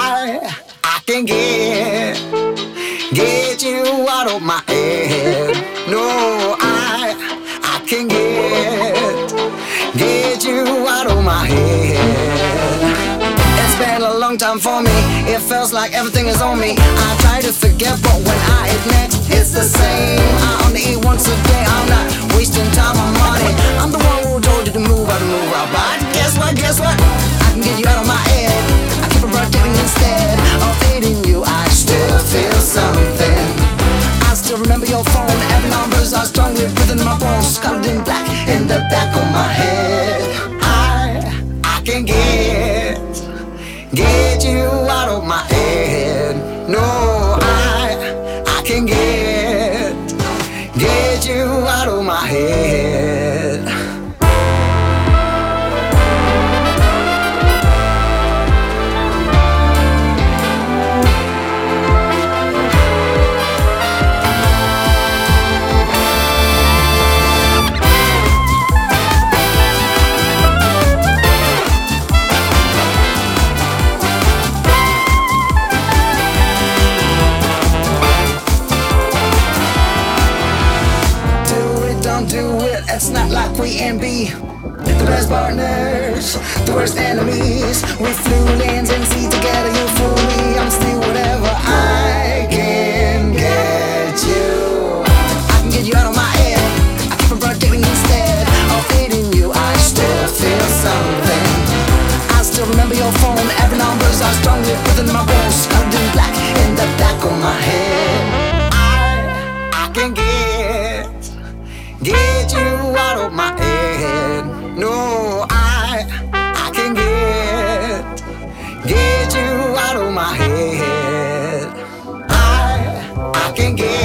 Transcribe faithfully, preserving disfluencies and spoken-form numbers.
I, I can get, get you out of my head. No, I, I can get, get you out of my head. It's been a long time for me. It feels like everything is on me. I try to forget, but when I admit it's the same, I only eat once a day. I'm not wasting time or money. I'm the one who told you to move out, move out. But guess what, guess what? I can get you out of my head. I keep on rotating instead of fading you. I still feel something. I still remember your phone. Every numbers are strongly within my bones, colored in black in the back of my head. I, I can get, get you out of my head. No, I, I can get, get you out of my head. It's not like we and be the best partners, the worst enemies. We flew lands and sea together, you fool me. I'm still whatever I can get you. I can get you out of my head. I keep on rotating instead of fading you. I still feel something. I still remember your phone. Every numbers are strongly within my bones, colored in black in the back of my head. I, I can get, get you out of my head. No, I, I can get, get you out of my head. I, I can get